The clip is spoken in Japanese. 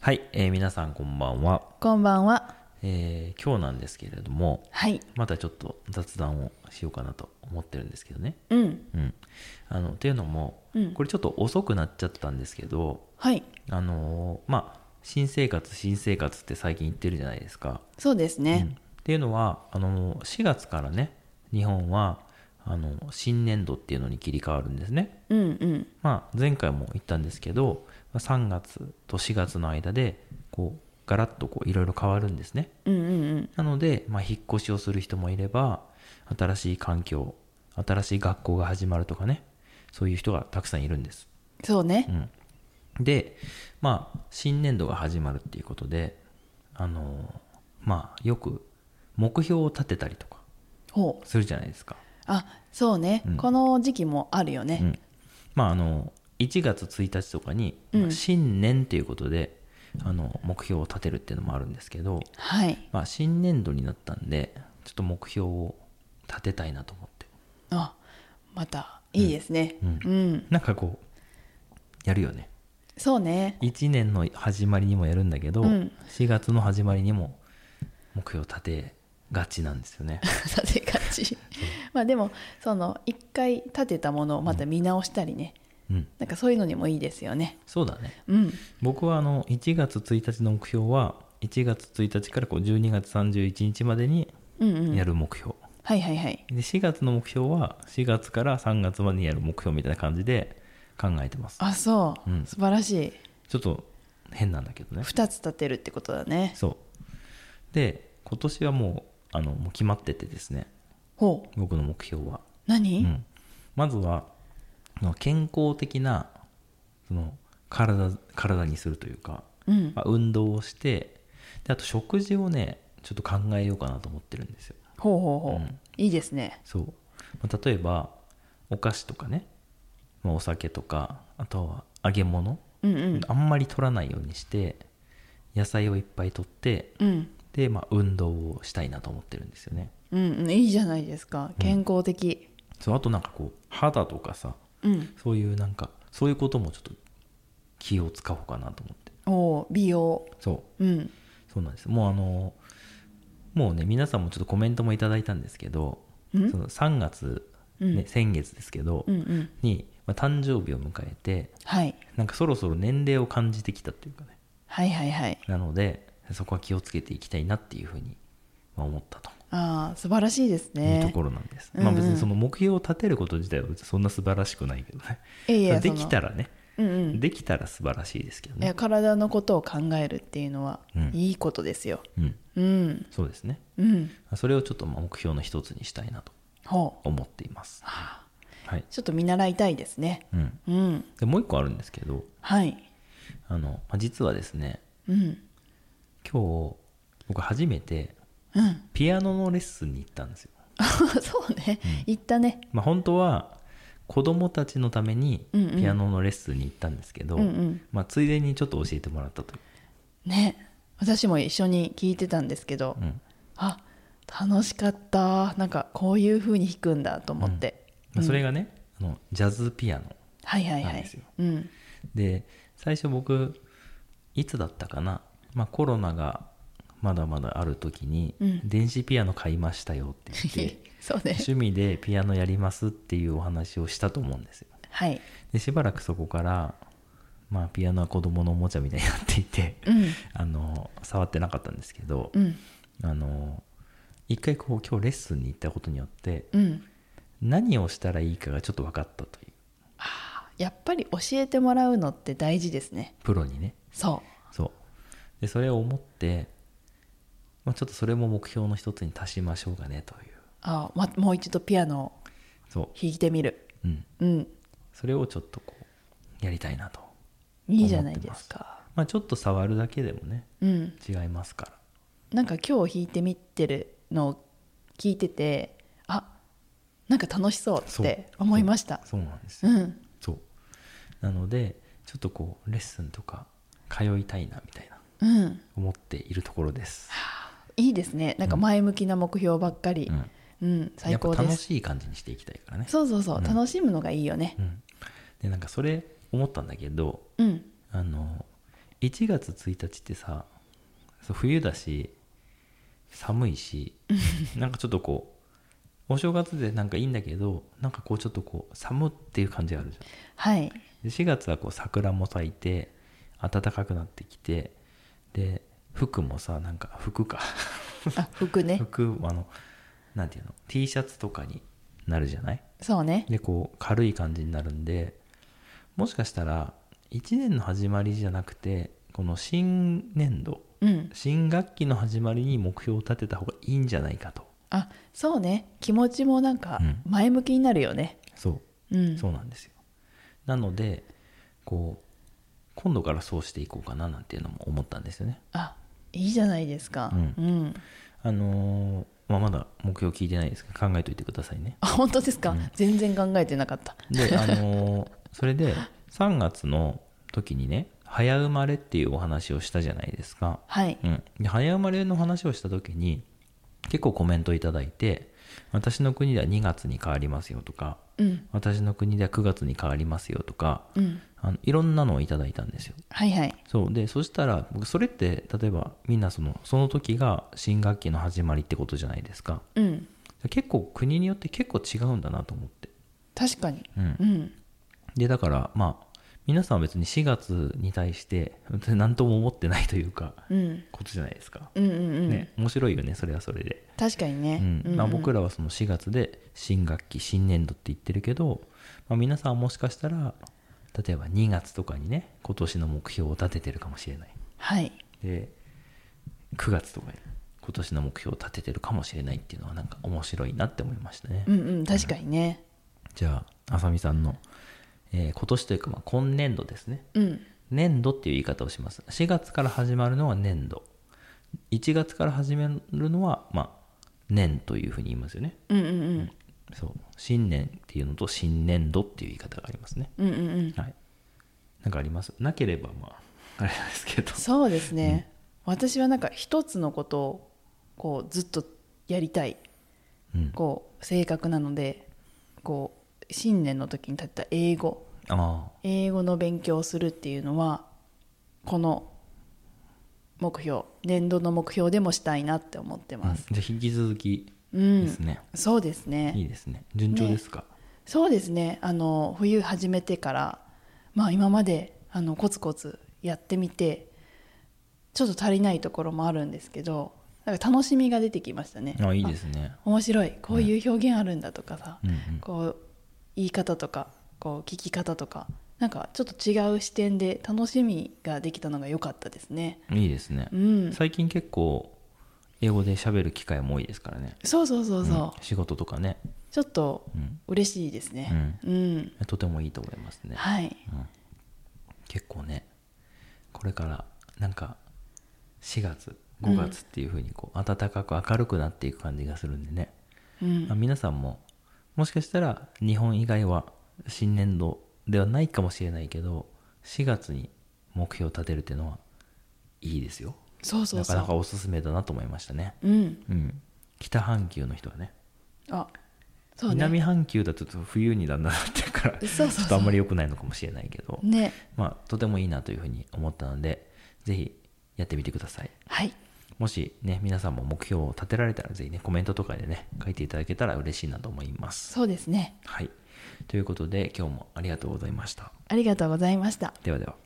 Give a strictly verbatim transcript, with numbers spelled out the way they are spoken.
はい、えー皆さんこんばんは、 こんばんは。 えー今日なんですけれども、 はい。 またちょっと雑談をしようかなと思ってるんですけどね。 うん。 うん。あの、っていうのも、 うんこれちょっと遅くなっちゃったんですけど、 はい。 あのーまあ、新生活、新生活って最近言ってるじゃないですか。 そうですね。 うんっていうのは、あのーしがつからね、日本は、あの、新年度っていうのに切り替わるんですね。 うんうんまあ、前回も言ったんですけど、まあさんがつとしがつの間で、こう、ガラッとこういろいろ変わるんですね。 うんうんうんなので、まあ、引っ越しをする人もいれば、新しい環境、新しい学校が始まるとかね、そういう人がたくさんいるんです。 そうね。 うん、で、まあ、新年度が始まるっていうことで、あのまあ、よく目標を立てたりとかほう。 するじゃないですか。 あ、そうね、 うんこの時期もあるよね。 うん、まあ、あのいちがつついたちとかに、 うんまあ新年っていうことであの目標を立てるっていうのもあるんですけど、 はい。 まあ、新年度になったんでちょっと目標を立てたいなと思って、 あ、またいいですね。 うんうん。 なんかこうやるよね。 そうね。 いちねんの始まりにもやるんだけど、 うんしがつの始まりにも目標を立てがちなんですよね。 立てがち。まあでも、その、一回立てたものをまた見直したりね。 うんなんかそういうのにもいいですよね。 そうだね。 うん。 僕はあのいちがつついたちの目標はいちがつついたちからこうじゅうにがつさんじゅういちにちまでにうんうん。 やる目標、 はいはいはい。 でしがつの目標はしがつからさんがつまでにやる目標みたいな感じで考えてます。 あ、そう。 うん素晴らしい。 ちょっと変なんだけどね。 二つ立てるってことだね。 そうで今年はもうあのもう決まっててですね、 ほう。 僕の目標は、 何、 うん、まずはあの健康的なその体体にするというか、 うん。 まあ、運動をしてであと食事をねちょっと考えようかなと思ってるんですよ。 ほうほうほう。 うんいいですね。 そう、まあ、例えばお菓子とかね、まあ、お酒とかあとは揚げ物、 うんうん。 あんまり取らないようにして野菜をいっぱい取ってうん。 で、まあ、運動をしたいなと思ってるんですよね。 うんうん、いいじゃないですか。健康的。 そうあとなんかこう肌とかさ、 うん。 そういうなんかそういうこともちょっと気を使おうかなと思って。 おー美容。 そううん。 そうなんです。もうあのもうね皆さんもちょっとコメントもいただいたんですけど、 んそのさんがつ、ねうん先月ですけど、 うんうん。 に、まあ、誕生日を迎えてはい。 なんかそろそろ年齢を感じてきたっていうかね、 はいはいはい。 なのでそこは気をつけていきたいなっていうふうにまあ思ったとああ、素晴らしいですいうね。 ところなんです、 うんうんまあ別にその目標を立てること自体は別にそんな素晴らしくないけどね、 いやいやできたらね、 うんうん。 できたら素晴らしいですけどね。 いや、体のことを考えるっていうのはうんいいことですよ。 うんうん。 そうですね。 うん。 それをちょっとまあ目標の一つにしたいなとほう。 思っています。はい。 ちょっと見習いたいですね。 うん。 うん。 でもう一個あるんですけど、 はい。 あの、まあ、実はですね、 うん。 今日僕初めてうん。 ピアノのレッスンに行ったんですよ。 そうね。言ったね。 まあ本当は子供たちのためにうんうんピアノのレッスンに行ったんですけど、 うんうんまあついでにちょっと教えてもらったという。 ね。私も一緒に聞いてたんですけど、 うんあ、楽しかった。なんかこういう風に弾くんだと思って。 まあ、それがね、あのジャズピアノはいはいはいなんですよ。 うん。 で最初僕いつだったかな、まあ、コロナがまだまだある時に、 うん電子ピアノ買いましたよって言ってそうね。 趣味でピアノやりますっていうお話をしたと思うんですよ。 はい。 でしばらくそこからまあピアノは子供のおもちゃみたいになっていて、 うん。 あの触ってなかったんですけど、 うん。 あの一回こう今日レッスンに行ったことによってうん。 何をしたらいいかがちょっと分かったという、 やっぱり教えてもらうのって大事ですね。 プロにね。 そう。 そうでそれを思って、まあ、ちょっとそれも目標の一つに足しましょうかねという。 あ、ま、もう一度ピアノをそ弾いてみる。 う、うん、 うん。 それをちょっとこうやりたいなと。 いいじゃないですか。 まあちょっと触るだけでもねうん。 違いますから。 なんか今日弾いてみてるのを聞いてて、あ、なんか楽しそうって思いました。 そうそうなんですよ、 うん。 そうなのでちょっとこうレッスンとか通いたいなみたいなうん。 思っているところです。 いいですね。なんか前向きな目標ばっかり。 うんうん、最高やっぱ楽です。 しい感じにしていきたいからね。 そうそうそう、 うん楽しむのがいいよねう。ん、でなんかそれ思ったんだけど、 うん。 あのいちがつついたちってさ、そう冬だし寒いしなんかちょっとこうお正月でなんかいいんだけど、なんかこうちょっとこう寒っていう感じがあるじゃん。 はいでしがつはこう桜も咲いて暖かくなってきて、で服もさ、なんか服かあ服ね服あのなんていうの T シャツとかになるじゃない。 そうねでこう軽い感じになるんで、もしかしたらいちねんの始まりじゃなくてこの新年度、 うん、 新学期の始まりに目標を立てた方がいいんじゃないかと。 あそうね、気持ちもなんかうん前向きになるよね。 そう、 うん、 そうなんですよ。なのでこう今度からそうしていこうかななんていうのも思ったんですよね。 あいいじゃないですか。 うんうんあのーまあ、まだ目標聞いてないですけど考えといてくださいね。 あ本当ですか、 うん全然考えてなかった。 であのーそれでさんがつの時にね、早生まれっていうお話をしたじゃないですか。 はい、 うん、で早生まれの話をした時に結構コメントいただいて、私の国ではにがつに変わりますよとか、 うん私の国ではくがつに変わりますよとか、 うんあのいろんなのをいただいたんですよ。 はいはいそうで、そしたら僕それって例えばみんなそのその時が新学期の始まりってことじゃないですか。 うん結構国によって結構違うんだなと思って。 確かにうんうんでだからまあ皆さんは別にしがつに対して何とも思ってないというか、 うんことじゃないですか。 うんうんうんね、面白いよねそれはそれで。 確かにね、 うんうんうんまあ、僕らはそのしがつで新学期新年度って言ってるけど、まあ、皆さんはもしかしたら例えばにがつとかにね今年の目標を立ててるかもしれない。 はいでくがつとかに今年の目標を立ててるかもしれないっていうのはなんか面白いなって思いましたね。 うんうん確かにねじゃああさみさんの、えー今年というかまあ今年度ですね。 うん年度っていう言い方をします。しがつから始まるのは年度、いちがつから始めるのはまあ年というふうに言いますよね。 うんうんうんそう新年っていうのと新年度っていう言い方がありますね。 うんうんうんはい。なんかあります？なければまああれなんですけど。 そうですね、私はなんか一つのことをこうずっとやりたいうん。 こう性格なので、こう新年の時に立てた英語あ英語の勉強をするっていうのはこの目標年度の目標でもしたいなって思ってあ、うんます。 じゃあ引き続きうん、 ですね。 そうですねいいですね。順調ですか？ そうですね、あの冬始めてからまあ今まであのコツコツやってみてちょっと足りないところもあるんですけど、なんか楽しみが出てきましたね。 あ、いいですね。 面白いこういう表現あるんだとかさ、 うんうん。 こう言い方とかこう聞き方とかなんかちょっと違う視点で楽しみができたのが良かったですね。 いいですね。 うん最近結構英語で喋る機会も多いですからね。 そうそうそうそう、 うん仕事とかね。 ちょっとうん。 嬉しいですね。うん、 とてもいいと思いますね。 はいうん、結構ねこれからなんかしがつごがつっていう風にこう暖かく明るくなっていく感じがするんでね、 うんまあ、皆さんももしかしたら日本以外は新年度ではないかもしれないけどしがつに目標を立てるっていうのはいいですよ。 そうそうそうなかなかおすすめだなと思いましたね。 うんうん、北半球の人はねあそうね南半球だとちょっと冬にだんだんなってるからそうそうそうちょっとあんまり良くないのかもしれないけど、 ねまあ、とてもいいなというふうに思ったのでぜひやってみてください。 はいもしね皆さんも目標を立てられたらぜひねコメントとかでね書いていただけたら嬉しいなと思います。 そうですね、 はい、ということで今日もありがとうございました。 ありがとうございました。 ではでは。